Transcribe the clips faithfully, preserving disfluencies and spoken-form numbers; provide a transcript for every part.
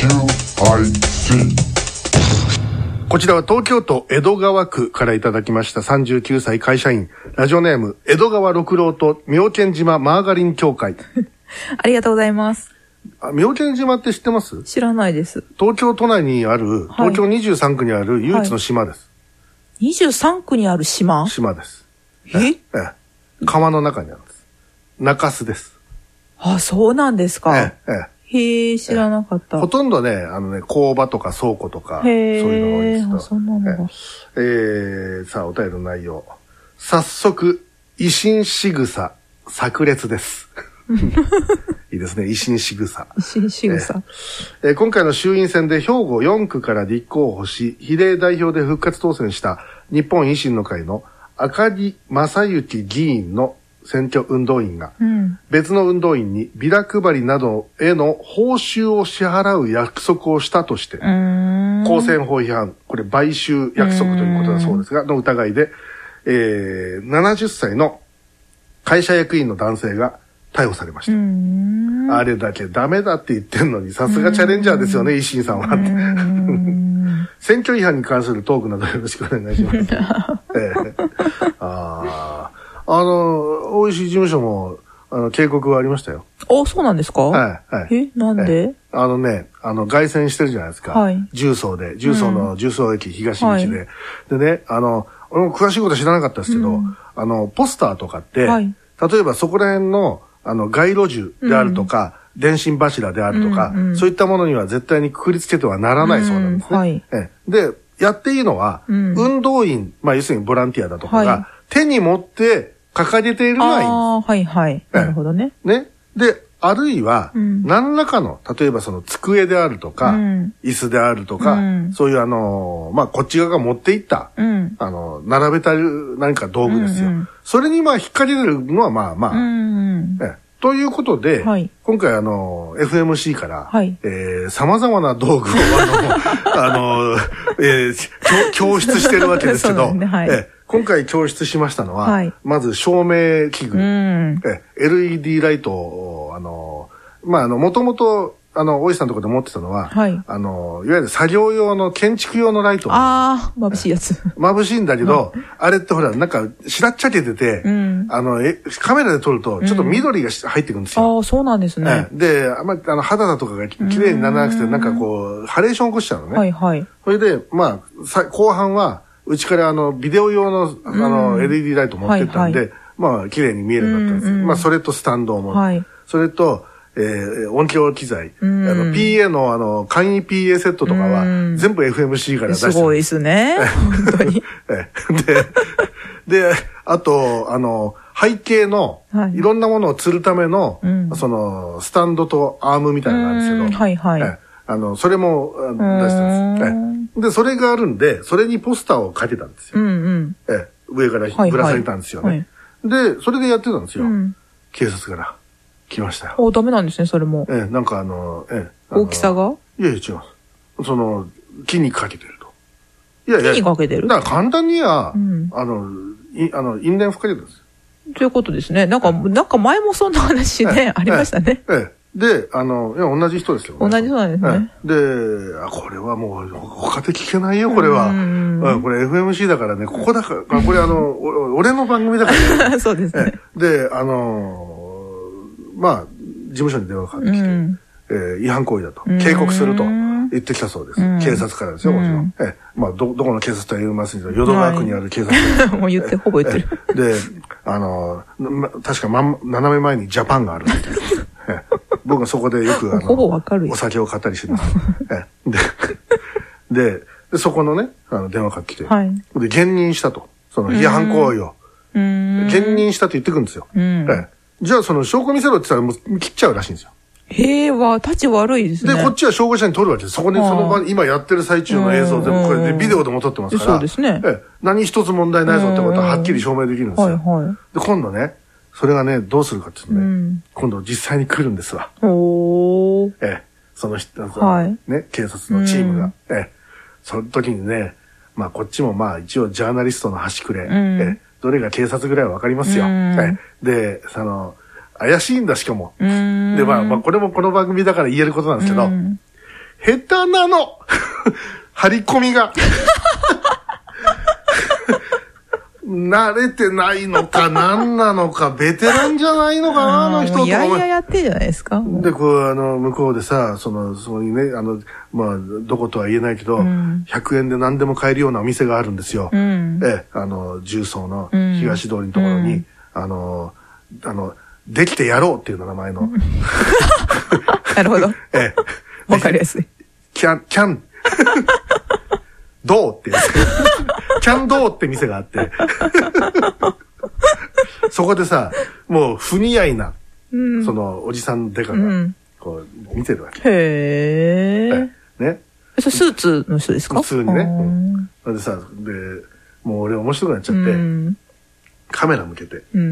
こちらは東京都江戸川区からいただきましたさんじゅうきゅうさい会社員、ラジオネーム江戸川六郎と妙見島マーガリン協会。 ありがとうございます。 あ、妙見島って知ってます？ 知らないです。 東京都内にある、東京にじゅうさんくにある唯一の島です。 はい、にじゅうさんくにある島？ 島です。 え？ ええ、川の中にあるんです。中洲です。 あ、そうなんですか。 ええええへえ、知らなかった。 ほとんどね、あのね、工場とか倉庫とか、そういうのが多いんですけど。 そんなのが。 えー、さあ、お便りの内容。早速、維新仕草、炸裂です。いいですね、維新仕草。 維新仕草。 えー、今回の衆院選で兵庫よんくから立候補し、比例代表で復活当選した日本維新の会の赤木正幸議員の選挙運動員が、うん、別の運動員にビラ配りなどへの報酬を支払う約束をしたとして、公選法違反、これ買収約束ということだそうですが、の疑いで、えー、ななじゅっさいの会社役員の男性が逮捕されました。あれだけダメだって言ってんのに、さすがチャレンジャーですよね、維新さんは。選挙違反に関するトークなどよろしくお願いします。えー、ああの、大石事務所も、あの、警告はありましたよ。 あ、そうなんですか？ はい、はい。 え、なんで？ あのね、あの、凱旋してるじゃないですか。はい。重曹で、重曹の重曹駅東口で、うん。でね、あの、俺も詳しいこと知らなかったですけど、うん、あの、ポスターとかって、はい、例えばそこら辺の、あの、街路樹であるとか、うん、電信柱であるとか、うんうん、そういったものには絶対にくくりつけてはならないそうなんですね。うん、はい。えで、やっていいのは、うん、運動員、まあ、要するにボランティアだとかが、はい、手に持って掲げているのはいいんです。ああ、 はいはい。なるほどね。 ね。で、あるいは、うん、何らかの、例えばその机であるとか、うん、椅子であるとか、うん、そういうあの、まあ、こっち側が持っていった、うん、あの、並べた何か道具ですよ。うんうん、それにまあ、引っ掛けれるのはまあまあ、うんうんえということで、はい、今回あの、エフエムシー から、はい、えー、様々な道具をあの、あの、えー、教室してるわけですけど、ねはい、え今回教室しましたのは、はい、まず照明器具、うん、え エルイーディー ライトを、あの、まあ、あの、もともと、あの、大石さんのところで持ってたのは、はい、あの、いわゆる作業用の建築用のライト。 ああ、眩しいやつ。 眩しいんだけど、あれってほら、なんか、しらっちゃけてて、うん、あの、え、カメラで撮ると、ちょっと緑が入ってくるんですよ。 うん、ああ、そうなんですね。 で、あんまり、あの、肌だとかが綺麗にならなくて、なんかこう、ハレーション起こしちゃうのね。はいはい。それで、まあ、さ後半は、うちからあの、ビデオ用の、あの、エルイーディー ライト持ってったんで、はいはい、まあ、綺麗に見えるようになったんですよ。うんうん、まあ、それとスタンドも。はい、それと、えー、音響機材。あの、ピーエー のあの、簡易 ピーエー セットとかは、全部 エフエムシー から出してる。 すごいですね。本当に。 で、で、あと、あの、背景の、いろんなものを釣るための、はい、その、スタンドとアームみたいなのがあるんですけど、はいはい。あの、それも出してます。で、それがあるんで、それにポスターをかけたんですよ。うんうん、え上からぶら下げたんですよね。はいはい、で、それでやってたんですよ。うん、警察から。来ましたよ。 お、ダメなんですね、それも。 ええ、なんかあの、ええ。 大きさがいやいや、違います。その、木にかけてると。 いやいや。木にかけてるだから簡単には、うん、あの、い、あの、因縁吹かけてるんですよ。 ということですね。なんか、なんか前もそんな話ね、ええ、ありましたね。 ええ。で、あの、いや、同じ人ですよね。同じ人なんですね。 ええ、で、あ、これはもう、他で聞けないよ、これは。うん、これ エフエムシー だからね、ここだから、これあの、俺の番組だからね。そうですね。 で、あの、まあ、事務所に電話がかかってきて、うん、えー、違反行為だと、警告すると言ってきたそうです。うん、警察からですよ、もちろん。えー、まあ、ど、どこの警察とは言いませんけど、淀川区にある警察、 はい。もう言って、ほぼ言ってる。 で、あの、ま、確か、ま、斜め前にジャパンがあるっていう。えー、僕はそこでよく、あの、 ほぼわかるお酒を買ったりしてます。えー、で、で、で、そこのね、あの、電話かかってきて、はい、で、減任したと。その違反行為を。減任したって言ってくるんですよ。うん、えーじゃあその証拠見せろって言ったらもう切っちゃうらしいんですよ。 へえ、は、立ち悪いですね。 で、こっちは証拠者に撮るわけです。そこにその場、今やってる最中の映像全部これでビデオでも撮ってますから。 そうですね。 ええ、何一つ問題ないぞってことははっきり証明できるんですよ。はいはい。で、今度ね、それがね、どうするかっていうとね、うん、今度実際に来るんですわ。おー。ええ、その人、はい、ね、警察のチームが。うん、ええ、その時にね、まあこっちもまあ一応ジャーナリストの端くれ。うん、ええ、どれが警察ぐらいはわかりますよ。うん、ええ、で、その、怪しいんだ、しかも。で、まあ、まあ、これもこの番組だから言えることなんですけど、 下手なの張り込みが。慣れてないのか何なのか、ベテランじゃないのかな、あの人とか。 いやいややってんじゃないですか。 で、こう、あの、向こうでさ、その、そういうね、あの、まあ、どことは言えないけど、うん、ひゃくえんで何でも買えるようなお店があるんですよ。うん、ええ、あの、重曹の東通りのところに、うん、あの、あの、できてやろうっていうの名前の。 なるほど。ええ。わかりやすい。 キャン、キャン。どうってやつ。キャンドーって店があって。そこでさ、もう不似合いな、うん、そのおじさんデカが、こう、見てるわけ。 へー。 ね。 それスーツの人ですか？ 普通にね。うん、でさ、で、もう俺面白くなっちゃって、うん、カメラ向けて。うん、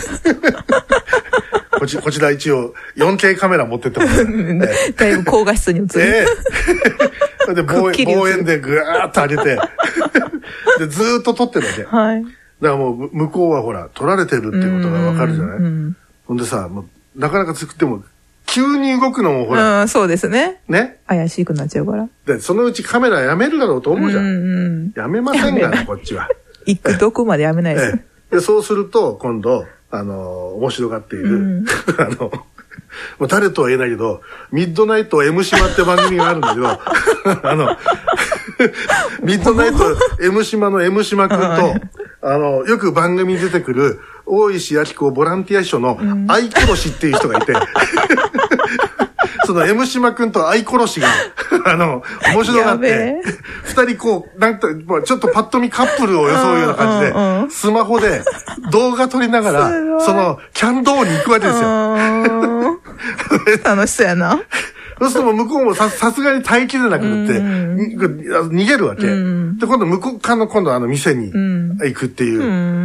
こち、こちら一応 よんケー カメラ持ってってもね。 だいぶ高画質に映る。 えー、で望遠、望遠でぐわーっと上げて、で、ずーっと撮ってるわけ。はい。だからもう向こうはほら、撮られてるっていうことがわかるじゃない？うん。ほんでさ、もうなかなか作っても、急に動くのもほら。 うん、そうですね。 ね。 怪しくなっちゃうから。 で、そのうちカメラやめるだろうと思うじゃん。うんうん。やめませんがな、こっちは。 行くどこまでやめないです。 で、そうすると、今度、あの、面白がっている、うん、あの、もう誰とは言えないけど、ミッドナイト M 島って番組があるんだけど、あの、ミッドナイト M 島の M 島くんと、はい、あの、よく番組に出てくる、大石明子ボランティア秘書の愛殺しっていう人がいて、うん、その M 島くんと愛殺しが、あの、面白がって、二人こう、なんか、ちょっとパッと見カップルを装うような感じで、うんうん、スマホで動画撮りながら、その、キャンドーに行くわけですよ。楽しそうやな。 そうすると向こうもさ、さすがに耐えきれなくなって、逃げるわけ。で、今度向こう側の今度あの店に行くっていう、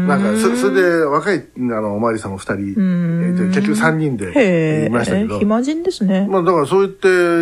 なんか、それで若い、あの、おまわりさんも二人、結局三人でいましたけど。 暇人ですね。 まあだからそう言って、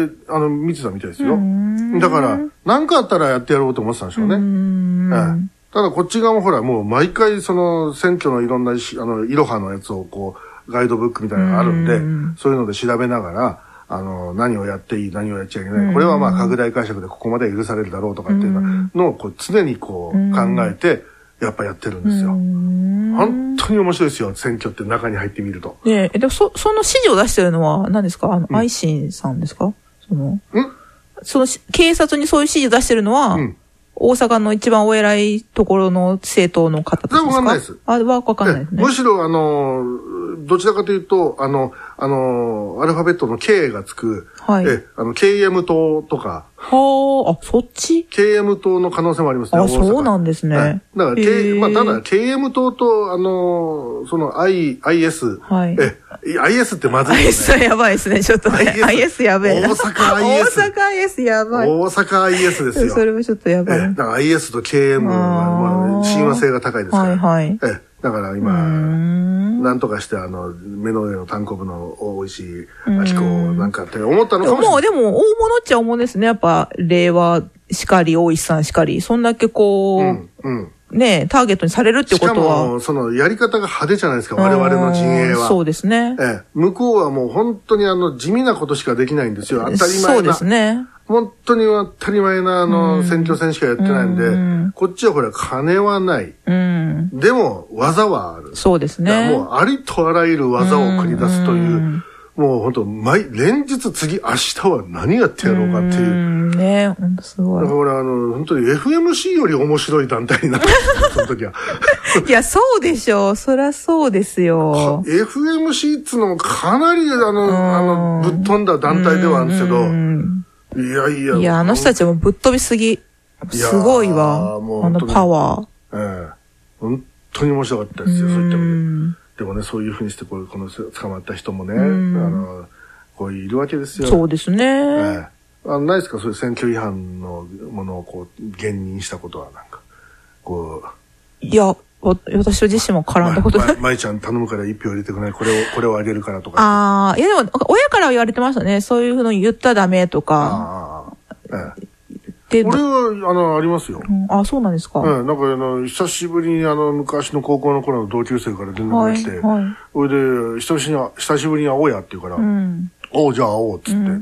あの、見てたみたいですよ。だから、何かあったらやってやろうと思ってたんでしょうね。ただこっち側もほら、もう毎回その選挙のいろんな、あの、いろはのやつをこう、ガイドブックみたいなのがあるんで、そういうので調べながら、あの、何をやっていい、何をやっちゃいけない。これはまあ拡大解釈でここまで許されるだろうとかっていうのをこう常にこう考えて、やっぱやってるんですよ。本当に面白いですよ、選挙って中に入ってみると。 ねえ、でもそ、その指示を出してるのは何ですか？あの、愛心さんですか？その、んその、警察にそういう指示を出してるのは、うん大阪の一番お偉いところの政党の方ですか？ わかんないです。 あ、わかんないですね。 むしろ、あの、どちらかというと、あの、あの、アルファベットの K がつく、はい。え、あの、ケーエム 党とか。 はあ、あ、そっちケーエム 党の可能性もありますね。 あ、そうなんですね。はい、 だから、K、まあ、ただ、ケーエム 党と、あの、その I、アイエス。はい。え、アイエス ってまずいですね。 アイエス やばいですね、ちょっとね。アイエス やべえな。 大阪 アイエス。 大阪 アイエス やばい。 大阪 アイエス ですよ。 それもちょっとやばい。え、 だから アイエス と ケーエム は、まあ、親和性が高いですから。はいはい。え、だから今、なんとかしてあの、目の上の単行部の大石明子なんかって思ったのかもしれない。 もうでも、大物っちゃ大物ですね。やっぱ、令和しかり、大石さんしかり。そんだけこう、うんうん、ねターゲットにされるってことは。しかも、その、やり方が派手じゃないですか、我々の陣営は。 そうですね。 ええ、向こうはもう本当にあの、地味なことしかできないんですよ。当たり前な。 そうですね。 本当に当たり前なあの、選挙戦しかやってないんで、んこっちはこれ金はない。うんでも、技はある。 そうですね。 もう、ありとあらゆる技を繰り出すという、もう本当、毎、連日次、明日は何やってやろうかっていう。 うんね本当すごい。 だから俺、あの、本当に エフエムシー より面白い団体になってその時は。 いや、そうでしょう。そりゃそうですよ。 エフエムシー っつうのもかなり、あの、あの、ぶっ飛んだ団体ではあるんですけど、いやいや。 いや、あの人たちもぶっ飛びすぎ。すごいわ。もうあのパワー。 ええ。本当に面白かったですよ、そういった意味で。でもね、そういうふうにして、こう、この捕まった人もね、あの、こういるわけですよ。 そうですね。ええ。あの、ないですかそういう選挙違反のものをこう、言認したことは、なんか、こう。いや、私自身も絡んだことない。 まいちゃん頼むから一票入れてくれない。これを、これをあげるからとか。 ああ、いやでも、親からは言われてましたね。そういうふうに言ったらダメとか。ああ。ええ。 俺は、あの、ありますよ。 うん、あ、そうなんですか。 うん、なんかあの、久しぶりにあの、昔の高校の頃の同級生から連絡が来て、はいはい、それで、久しぶりに、久しぶりに会おうやって言うから、うん、おう、じゃあ会おうっつって、うん、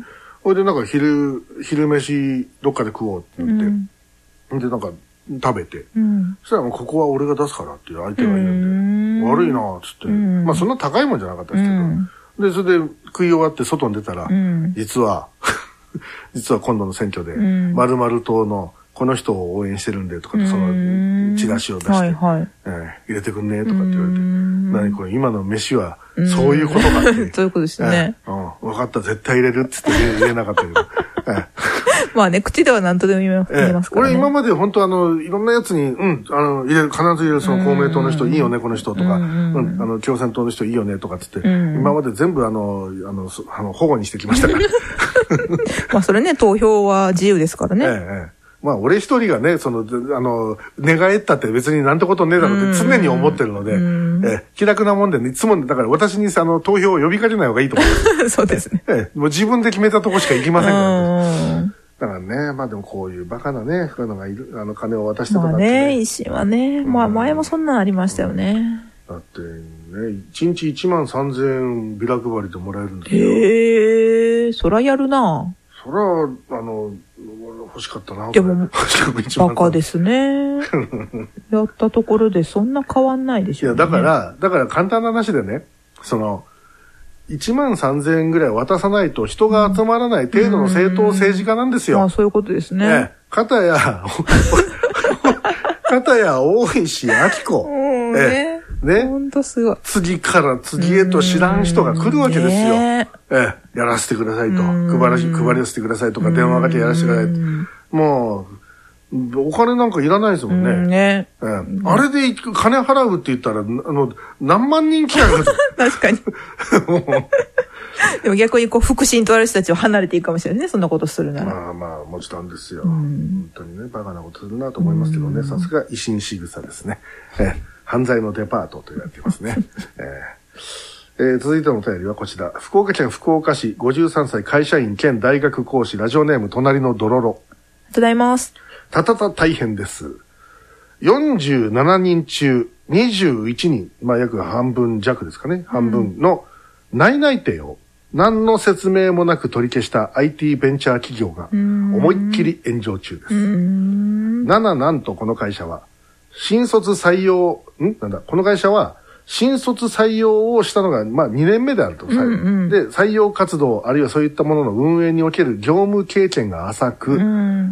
ほいでなんか昼、昼飯どっかで食おうって言って、うん、でなんか食べて、うん、そしたらもうここは俺が出すからっていう相手がいるんで、悪いなーっつって、うん、まあそんな高いもんじゃなかったですけど、うん、で、それで食い終わって外に出たら、うん、実は、実は今度の選挙で、〇〇党のこの人を応援してるんでとかって、そのチラシを出して、はいはいえー、入れてくんねとかって言われて、何これ今の飯はそういうことかって。 そういうことですね、 えーうん。分かった絶対入れるっつって言えなかったけど。えー、まあね、口では何とでも言えますからね。えー、 俺今まで本当あの、いろんなやつに、うん、あの、入れる、必ず入れるその公明党の人いいよね、この人とか、うん、あの、共産党の人いいよねとかっつって、今まで全部あの、あの、あの保護にしてきましたから。 まあそれね、投票は自由ですからね。えーえーまあ、俺一人がね、その、あの、寝返ったって別になんてことねえだろうって常に思ってるので、え、気楽なもんでね、いつも、だから私にあの、投票を呼びかけない方がいいと思います。 そうですね。 え、もう自分で決めたとこしか行きませんからね。だからね、まあでもこういうバカなね、こういうのがいる、あの、金を渡してとかって、ね。 まあね、維新はね、まあ前もそんなのありましたよね。 だってね、いちにちいちまんさんぜんえんビラ配りでもらえるんですよ。 へえ、そらやるな。 そら、あの、欲しかったな。 でも、バカですね。やったところでそんな変わんないでしょうね。 いや、だから、だから簡単な話でね、その、いちまんさんぜんえんぐらい渡さないと人が集まらない程度の政党政治家なんですよ。 まあそういうことですね。ね、 片や、片や大石明子。 えね。ほんとすごい。 次から次へと知らん人が来るわけですよ。ええ、やらせてくださいと。配らし、配らせてくださいとか、電話かけやらせてくださいと。もう、お金なんかいらないですもんね。うんねええ、あれで金払うって言ったら、あの、何万人来やがる。 確かに。でも逆にこう、腹心とある人たちを離れていくかもしれないね。そんなことするなら。 まあまあ、もちろんですよ。本当にね、バカなことするなと思いますけどね。さすが維新仕草ですね。ええ犯罪のデパートと言われていますね。えーえー、続いてのお便りはこちら。福岡県福岡市ごじゅうさんさい会社員兼大学講師ラジオネーム隣のドロロ。 ありがとうございます。 たたた大変です。よんじゅうななにん中にじゅういちにん、まあ約半分弱ですかね。半分の内々定を何の説明もなく取り消した アイティー ベンチャー企業が思いっきり炎上中です。なななんとこの会社は新卒採用、んなんだ、この会社は、新卒採用をしたのが、まあ、にねんめであると。うんうん、で、採用活動、あるいはそういったものの運営における業務経験が浅く、うん、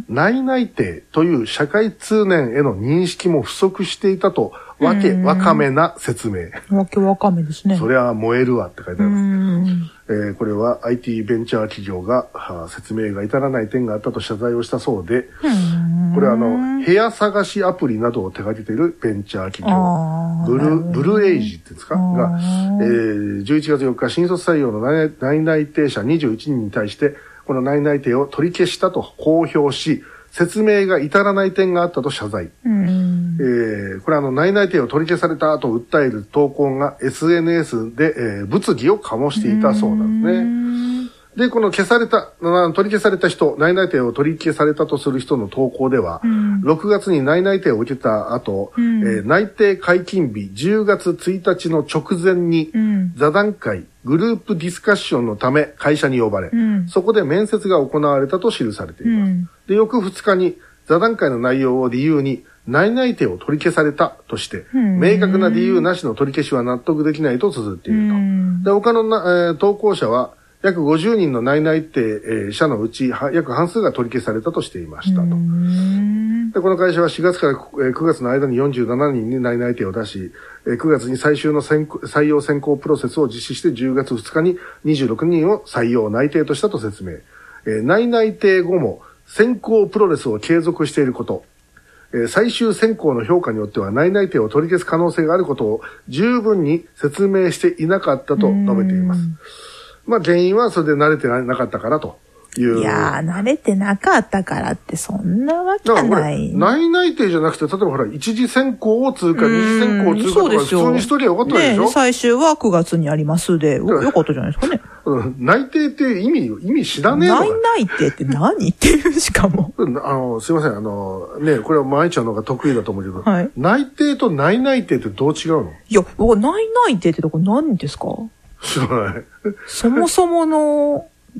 内々定という社会通念への認識も不足していたと、わけわかめな説明。 わけわかめですね。 そりゃ燃えるわって書いてあります。えー、これは アイティー ベンチャー企業が、はあ、説明が至らない点があったと謝罪をしたそうで、これはあの、部屋探しアプリなどを手掛けているベンチャー企業、ブル、ブルエイジっていうんですかが、えー、じゅういちがつよっか新卒採用の内々定者にじゅういちにんに対して、この内々定を取り消したと公表し、説明が至らない点があったと謝罪。うんえー、これはあの内々定を取り消されたと訴える投稿が エスエヌエス で、えー、物議を醸していたそうなんですね。で、この消された、取り消された人、内々定を取り消されたとする人の投稿では、うん、ろくがつに内々定を受けた後、うんえー、内定解禁日じゅうがつついたちの直前に、うん、座談会、グループディスカッションのため会社に呼ばれ、うん、そこで面接が行われたと記されています。うん、で、翌ふつかに座談会の内容を理由に、内々定を取り消されたとして、明確な理由なしの取り消しは納得できないと綴っていると。うん、で、他のな、えー、投稿者は、約ごじゅうにんの内々定者のうち約半数が取り消されたとしていましたと。でこの会社はしがつからくがつの間によんじゅうななにんに内々定を出し、くがつに最終の採用選考プロセスを実施してじゅうがつふつかににじゅうろくにんを採用内定としたと説明。内々定後も選考プロセスを継続していること。最終選考の評価によっては内々定を取り消す可能性があることを十分に説明していなかったと述べています。まあ原因はそれで慣れてなかったからという。 いやー、慣れてなかったからってそんなわけない。 内々定じゃなくて、例えばほら、一次選考を通過、二次選考を通過とか普通にしとりゃよかったでしょ、ね、 最終はくがつにありますで、よかったじゃないですかね。 内定って意味、意味知らねえのか。 内々定って何っていうしかも。 あの、すいません、あの、ね、これは舞ちゃんの方が得意だと思うけど、はい、内定と内々定ってどう違うの？ いや、内々定ってとこ何ですか？ 知らない。 そもそもの、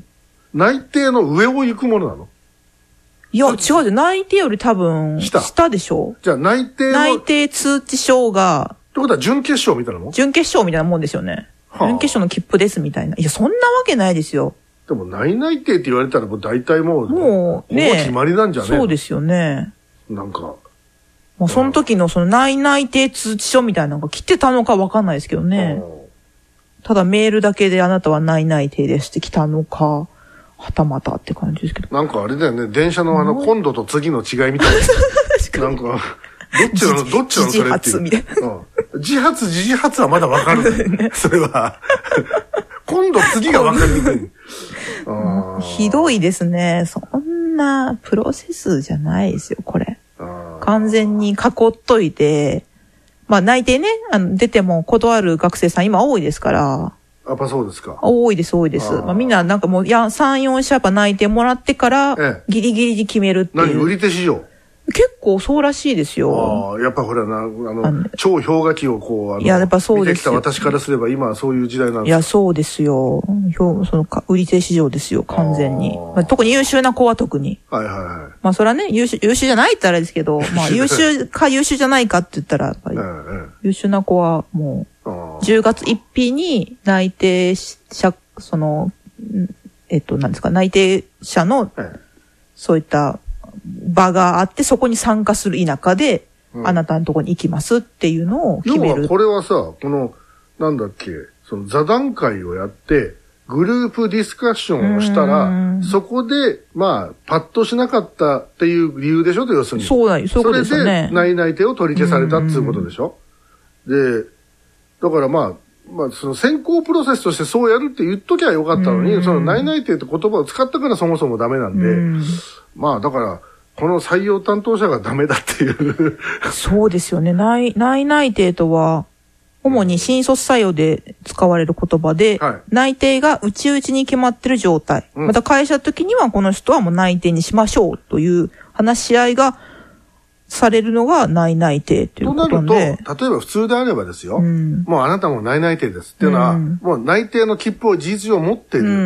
内定の上を行くものなの？ いや、違うじゃん。内定より多分、下。下でしょ？ じゃあ内定の。 内定通知書が。 ってことは準決勝みたいなもん？ 準決勝みたいなもんですよね。はあ、準決勝の切符ですみたいな。いや、そんなわけないですよ。 でも内内定って言われたらもう大体もう、 もうね。 もう決まりなんじゃねえの？ そうですよね。 なんか。 もうその時のその内内定通知書みたいなのが来てたのかわかんないですけどね。ただメールだけであなたは内内定ですって来たのか、はたまたって感じですけど。 なんかあれだよね、電車のあの、今度と次の違いみたいな。なんか、どっちなの、どっちなのそれって。自発みたいな。うん、自発、自発はまだわかる、ね。それは。今度次がわかりにくい。 ひどいですね。そんなプロセスじゃないですよ、これ。完全に囲っといて、まあ内定ね、あの出ても断る学生さん今多いですから。 やっぱそうですか。 多いです、多いです。あまあみんななんかもうやさん、よん社やっぱ内定もらってから、ええ、ギリギリに決めるっていう。 何、売り手市場？ 結構そうらしいですよ。 ああ、やっぱほらな、あの、あの超氷河期をこう、あの、 いや、やっぱそうです。 見てきた私からすれば今はそういう時代なんです。 いや、そうですよ。そのか売り手市場ですよ、完全に。まあ、特に優秀な子は特に。 はいはいはい。 まあそれはね、優秀、優秀じゃないって言ったらあれですけど、まあ優秀か優秀じゃないかって言ったら、やっぱり、優秀な子はもう、じゅうがつついたちに内定者、その、えっと、なんですか、内定者の、そういった、場があって、そこに参加する田舎で、うん、あなたのとこに行きますっていうのを決める。 要はこれはさ、この、なんだっけ、その座談会をやって、グループディスカッションをしたら、そこで、まあ、パッとしなかったっていう理由でしょと、要するに。 そうだよ、そういうことですよね。 それで、内内定を取り消されたっていうことでしょ。で、だからまあ、まあ、その選考プロセスとしてそうやるって言っときゃよかったのに、その内内定って言葉を使ったからそもそもダメなんで、まあ、だから、この採用担当者がダメだっていう。 そうですよね。内、内内定とは、主に新卒採用で使われる言葉で、はい、内定が内々に決まってる状態。うん、また会社的にはこの人はもう内定にしましょうという話し合いがされるのが内内定ということで。となると、例えば普通であればですよ。うん、もうあなたも内内定ですっていうのは、うん、もう内定の切符を事実上持っている。うん、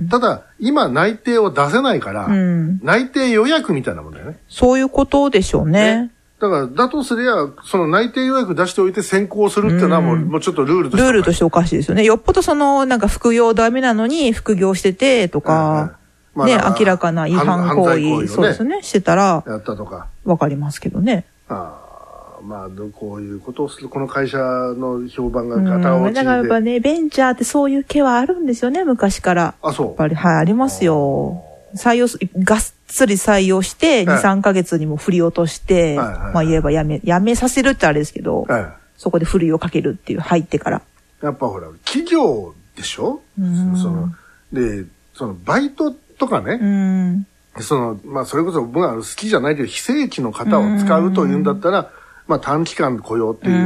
ただ、今内定を出せないから、うん、内定予約みたいなもんだよね。 そういうことでしょうね。ね、 だから、だとすりゃ、その内定予約出しておいて先行するっていうのはもう、うん、もうちょっとルールとして。 ルールとしておかしいですよね。よっぽどその、なんか副業ダメなのに副業しててとか、うんうん、ね、まあ、明らかな違反行為、ね、そうですね、してたら、 やったとか。 わかりますけどね。 ああ、まあ、こういうことをする、この会社の評判がガタ落ちで、うん、 だからやっぱね、ベンチャーってそういう気はあるんですよね、昔から。 あ、そう。 やっぱり、はい、ありますよ。採用す、がっつり採用して、に、さんかげつにも振り落として、はいはいはい、まあ言えばやめ、やめさせるってあれですけど、はい、そこで振りをかけるっていう、入ってから。 やっぱほら、企業でしょ、うん、その、で、その、バイトとかね、うん、その、まあそれこそ僕は好きじゃないけど、非正規の方を使うというんだったら、うん、まあ短期間雇用っていう、うん、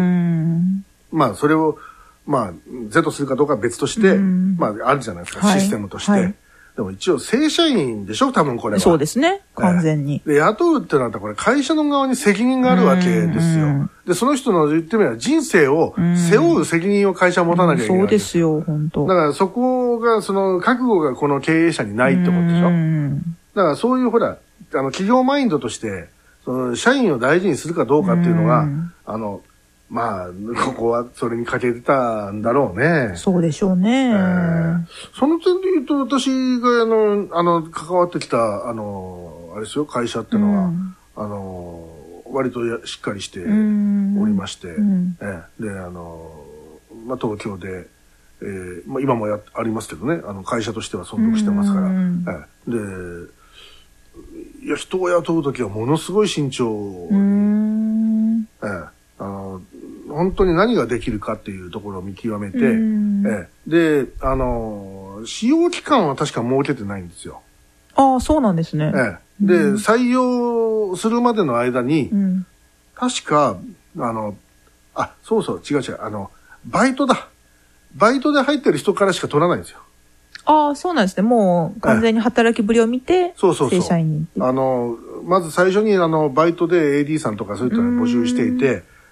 まあそれを、まあ、是とするかどうかは別として、うん、まああるじゃないですか、はい、システムとして。はい、でも一応正社員でしょ多分これは。 そうですね。完全に。 で、雇うってなったらこれ会社の側に責任があるわけですよ。で、その人の言ってみれば人生を背負う責任を会社は持たなきゃいけない。 そうですよ、本当。 だからそこが、その覚悟がこの経営者にないってことでしょ。だからそういうほら、あの企業マインドとして、その社員を大事にするかどうかっていうのが、あの、まあ、ここはそれに欠けてたんだろうね。 そうでしょうね。えー、 その点で言うと、私があの、あの、関わってきた、あの、あれですよ、会社っていうのは、うん、あの、割とやしっかりしておりまして、うんえー、で、あの、まあ、東京で、えーまあ、今もやありますけどね、あの、会社としては存続してますから、うんえー、で、いや、人を雇うときはものすごい慎重に、うんえーあの本当に何ができるかっていうところを見極めて、ええ、で、あの、使用期間は確か設けてないんですよ。 ああ、そうなんですね。 ええ、で、うん、採用するまでの間に、うん、確か、あの、あ、そうそう、違う違う、あの、バイトだ。バイトで入ってる人からしか取らないんですよ。 ああ、そうなんですね。もう完全に働きぶりを見て、ええ、そうそうそう正社員に。 あの、まず最初にあの、バイトで エーディー さんとかそういったのを募集していて、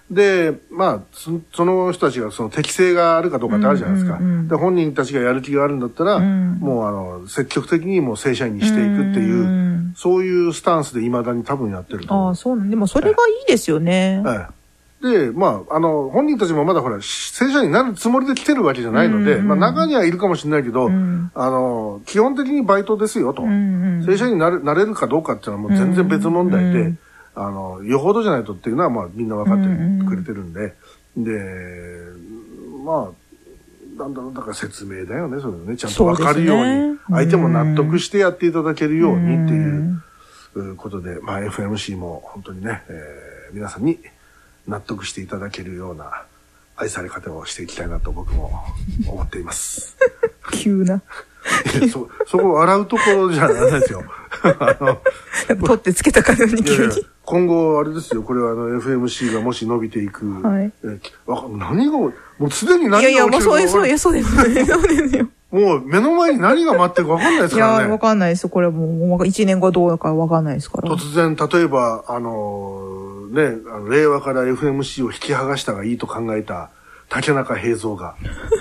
で、まあ、そ, その人たちがその適性があるかどうかってあるじゃないですか。うんうんうん、で本人たちがやる気があるんだったら、うん、もうあの、積極的にもう正社員にしていくっていう、うん、そういうスタンスで未だに多分やってると思う。 ああ、そうなんでもそれがいいですよね。 ええで、まあ、あの、本人たちもまだほら、正社員になるつもりで来てるわけじゃないので、うんうん、まあ中にはいるかもしれないけど、うん、あの、基本的にバイトですよと。うんうん、正社員になれ、なれるかどうかっていうのはもう全然別問題で、うんうん、あの、よほどじゃないとっていうのはまあみんな分かってくれてるんで、うんうん、で、まあ、なんだろう、だから説明だよね、それね。ちゃんと分かるように、うね、相手も納得してやっていただけるようにっていうことで、まあ エフエムシー も本当にね、えー、皆さんに、納得していただけるような愛され方をしていきたいなと僕も思っています。 急な。 そ、そこ笑うところじゃないですよ。あの、 取ってつけたかのように急に。いやいや今後あれですよ、これはあの エフエムシー がもし伸びていく。はい。え何が、もうすでに何が起きてるか。いやいや、もうそうです、そうです、そうです。そうですよ。 もう目の前に何が待ってるか分かんないですからね。 いや、分かんないです。これもう一年後どうか分かんないですから。 突然、例えば、あのー、ね、あの令和から エフエムシー を引き剥がしたがいいと考えた竹中平蔵が、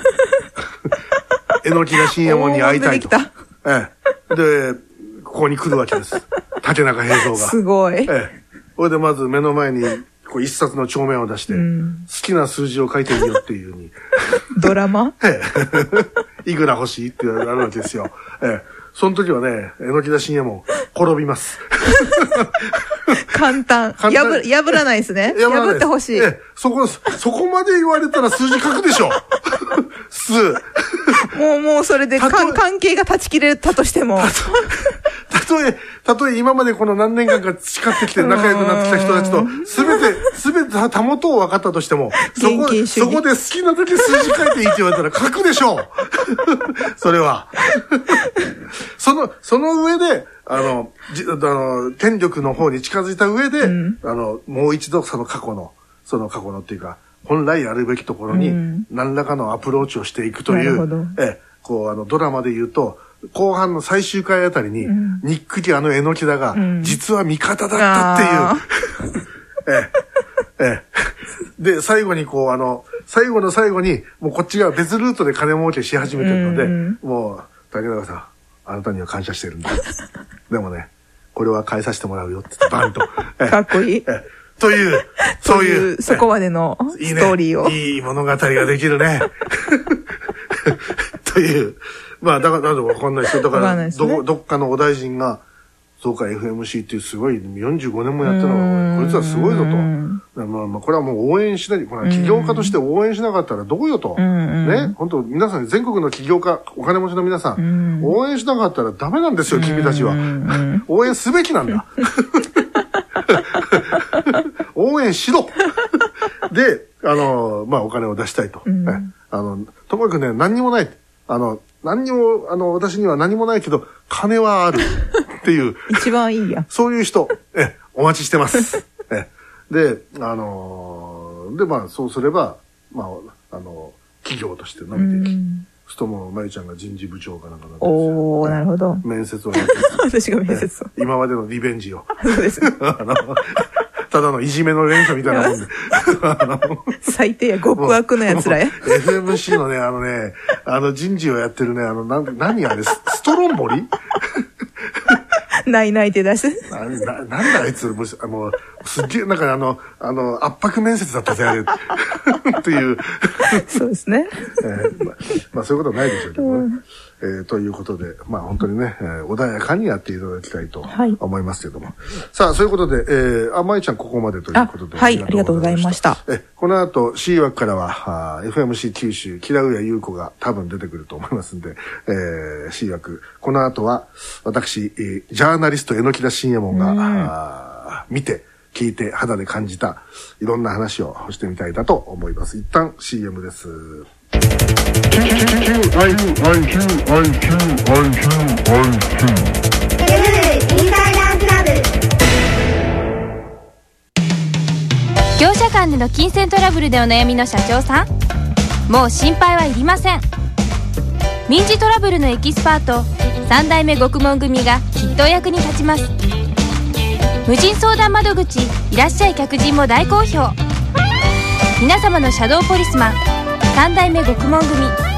榎木田信也門に会いたいと。ええ。で、ここに来るわけです。竹中平蔵が。 すごい。ええ。それでまず目の前に、こう一冊の帳面を出して、うん、好きな数字を書いていいよっていうに。 ドラマええ。いくら欲しいって言われるわけですよ。ええ。その時はね、榎木田信也門、転びます。 簡単。簡単破、破らないですね。破破ってほしい。ええ。 そこ、そこまで言われたら数字書くでしょ。数。 もう、もうそれで関係が断ち切れたとしても。 たとえ、たとえ今までこの何年間か培ってきて仲良くなってきた人たちと、すべて、すべてたもとを分かったとしても、そこ、そこで好きな時数字書いていいって言われたら書くでしょう。それは。その、その上で、あの、じあの、権力の方に近づいた上で、うん、あの、もう一度その過去の、その過去のっていうか、本来やるべきところに、何らかのアプローチをしていくという、うん、え、こう、あの、ドラマで言うと、後半の最終回あたりに、うん、にっくりあの榎木田が、うん、実は味方だったっていう。ええ、ええ。で、最後にこう、あの、最後の最後に、もうこっちが別ルートで金儲けし始めてるので、うん、もう、竹中さん、あなたには感謝してるんだ。でもね、これは返させてもらうよってバンと。 かっこいい。 えという、そういう。 そこまでのストーリーを。 いいね、いい物語ができるね。という。まあ、だから、なんでもわかんないですよ。だから、ね、ど、どっかのお大臣が、そうか、エフエムシー っていうすごい、よんじゅうごねんもやってるのは、こいつはすごいぞと。まあ、まあ、これはもう応援しない、これは起業家として応援しなかったらどうよと。ね。本当皆さん、全国の起業家、お金持ちの皆さん、応援しなかったらダメなんですよ、君たちは。応援すべきなんだ。応援しろ。で、あの、まあ、お金を出したいと。あの、ともかくね、何にもない。あの、何にも、あの、私には何もないけど、金はあるっていう。 一番いいや。 そういう人、え、お待ちしてます。え、で、あのー、で、まあ、そうすれば、まあ、あの、企業として伸びていき、ふともまゆちゃんが人事部長かなんかなって。 おー、なるほど。 面接をやって。 私が面接を。 今までのリベンジを。 そうです。 あのただのいじめの連鎖みたいなもんで。 最低や、極悪のやつらや。 エフエムシー のね、あのね、あの人事をやってるね、あの、な、何あれ、ストロンボリないないって出して。 な、な、なんだあいつ、もう、もうすっげえ、なんかあの、あの、圧迫面接だったぜ、あれ。っていう。 そうですね。 えー、ま, まあ、そういうことはないでしょうけどね。うんえー、ということで、まあ本当にね、えー、穏やかにやっていただきたいと思いますけども。はい、さあ、そういうことで、えー、あ、まゆちゃんここまでということで。 はい、ありがとうございました。 え、この後 C 枠からは、エフエムシー 九州、木田上優子が多分出てくると思いますんで、えー、C 枠。この後は、私、えー、ジャーナリスト榎木田信也門が、あ見て、聞いて、肌で感じた、いろんな話をしてみたいなと思います。一旦 シーエム です。 業者間での金銭トラブルでお悩みの社長さん、もう心配はいりません。民事トラブルのエキスパートさん代目獄門組がきっとお役に立ちます。無人相談窓口いらっしゃい客人も大好評。 皆様のシャドーポリスマン三代目獄門組。